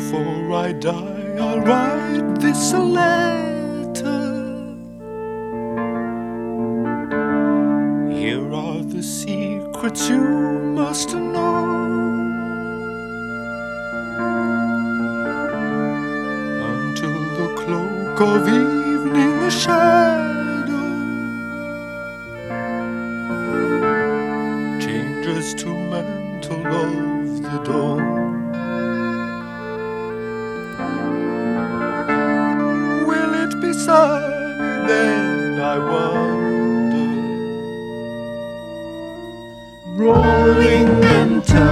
Before I die, I'll write this a letter. Here are the secrets you must know. Until the cloak of evening a shadow changes to mantle of the dawn.